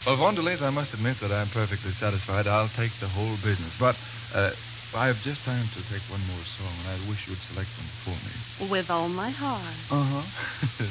Well, Vondelez, I must admit that I'm perfectly satisfied. I'll take the whole business. But I have just time to take one more song, and I wish you'd select one for me. With all my heart. Uh-huh.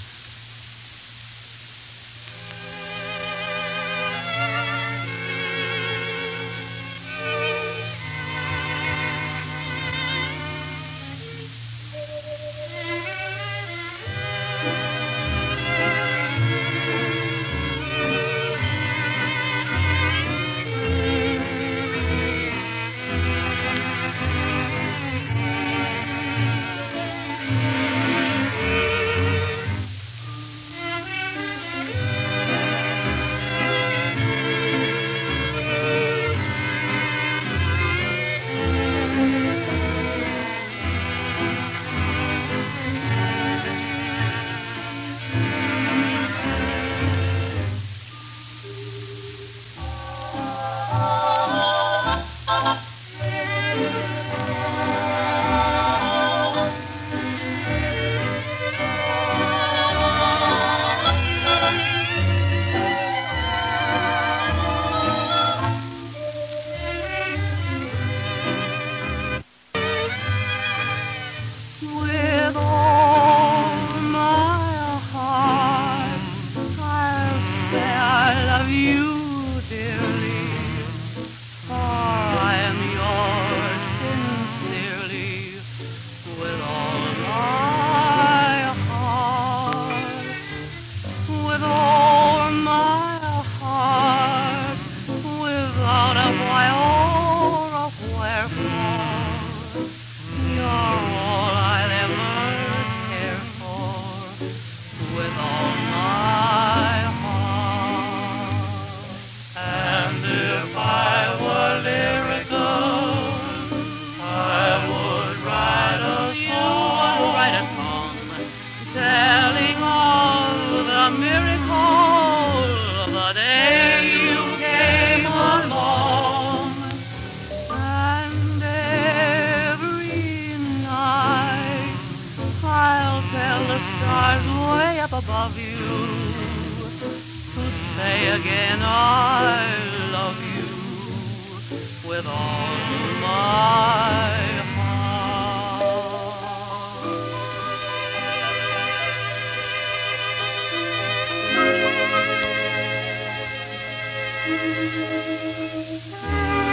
With all my heart, I'll say I love you dearly, for I am yours sincerely. With all my heart, with all my heart, without a why or a wherefore. You're all I'll ever care for, with all my heart. And if I were lyrical, I would write a song, telling of the miracle of the day you came along. And every night I'll tell the stars way up above you to say again I love you with all my heart.